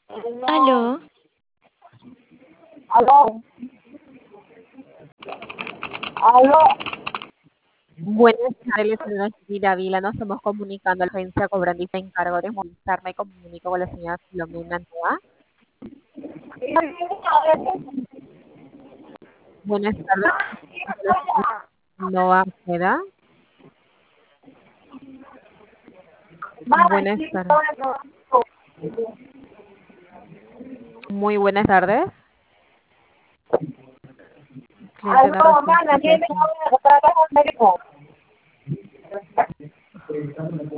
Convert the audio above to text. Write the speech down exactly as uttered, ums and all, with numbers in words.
Aló, Aló, aló, aló. Buenas tardes, señora Shakira Vila. Nos estamos comunicando a la agencia cobrando y se encargo de montarme. Comunico con la señora Filomena Noa. Buenas tardes, la señora Noa Ojeda. Buenas tardes. Muy buenas tardes. Cliente no Aló, responde. mana, ¿quién me habla? Para acá con médico.